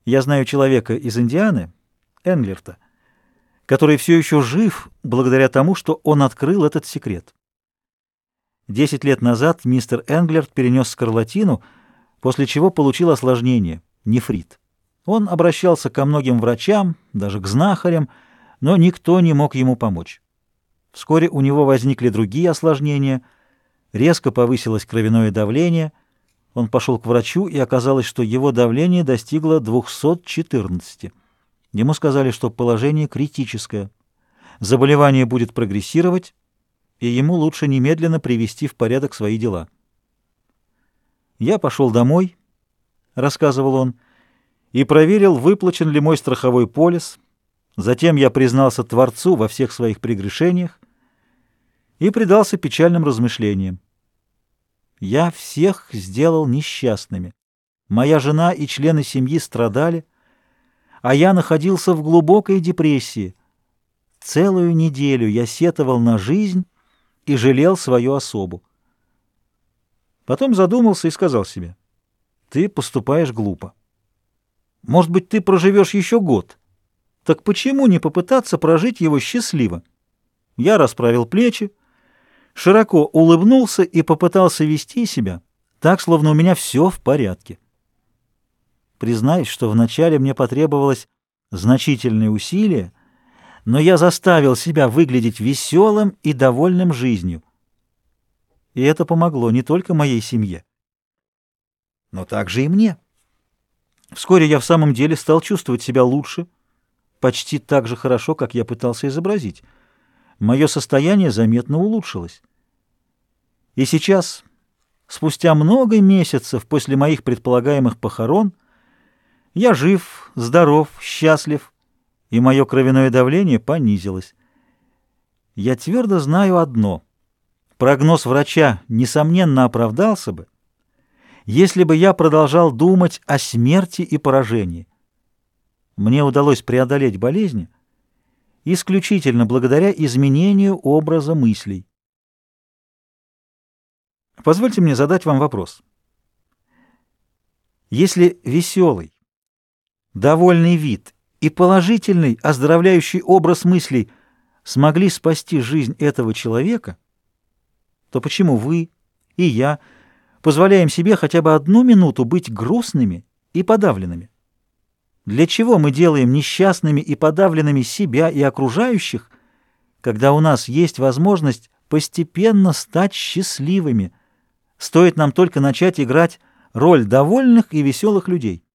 Я знаю человека из Индианы, Энглерта, который все еще жив благодаря тому, что он открыл этот секрет. 10 лет назад мистер Энглерт перенес скарлатину, после чего получил осложнение — нефрит. Он обращался ко многим врачам, даже к знахарям, но никто не мог ему помочь. Вскоре у него возникли другие осложнения, резко повысилось кровяное давление. Он пошел к врачу, и оказалось, что его давление достигло 214. Ему сказали, что положение критическое. Заболевание будет прогрессировать, и ему лучше немедленно привести в порядок свои дела. «Я пошел домой», — рассказывал он, — «и проверил, выплачен ли мой страховой полис. Затем я признался Творцу во всех своих прегрешениях и предался печальным размышлениям. Я всех сделал несчастными. Моя жена и члены семьи страдали, а я находился в глубокой депрессии. Целую неделю я сетовал на жизнь и жалел свою особу. Потом задумался и сказал себе: ты поступаешь глупо. Может быть, ты проживешь еще год. Так почему не попытаться прожить его счастливо? Я расправил плечи, широко улыбнулся и попытался вести себя так, словно у меня все в порядке. Признаюсь, что вначале мне потребовалось значительные усилия, но я заставил себя выглядеть веселым и довольным жизнью. И это помогло не только моей семье, но также и мне. Вскоре я в самом деле стал чувствовать себя лучше, почти так же хорошо, как я пытался изобразить. Мое состояние заметно улучшилось. И сейчас, спустя много месяцев после моих предполагаемых похорон, я жив, здоров, счастлив, и мое кровяное давление понизилось. Я твердо знаю одно: прогноз врача, несомненно, оправдался бы, если бы я продолжал думать о смерти и поражении. Мне удалось преодолеть болезнь исключительно благодаря изменению образа мыслей. Позвольте мне задать вам вопрос. Если веселый, довольный вид и положительный, оздоровляющий образ мыслей смогли спасти жизнь этого человека, то почему вы и я позволяем себе хотя бы одну минуту быть грустными и подавленными? Для чего мы делаем несчастными и подавленными себя и окружающих, когда у нас есть возможность постепенно стать счастливыми? Стоит нам только начать играть роль довольных и веселых людей.